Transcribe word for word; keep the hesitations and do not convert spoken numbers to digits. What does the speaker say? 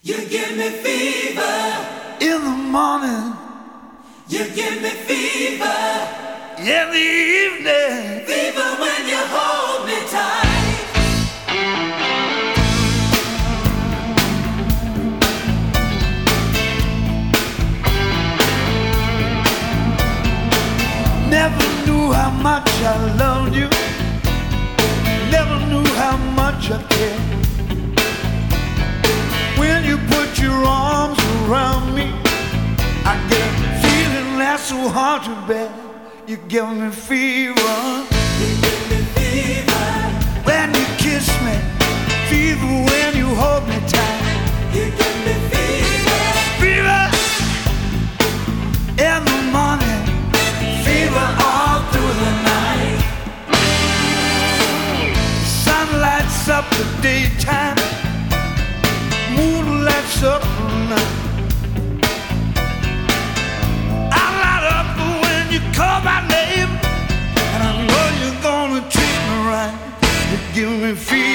You give me fever in the morning. You give me fever in the evening. Fever when you hold me tight. Never knew how much I loved you. Never knew how much I cared. When you put your arms around me, I get a feeling that's so hard to bear. You give me fever. You give me fever when you kiss me. Fever when you hold me tight. You give me fever. Fever in the morning. Fever all through the night. Sun lights up the daytime. Moon lights up the night. I light up when you call my name, and I know you're gonna treat me right. You give me fever.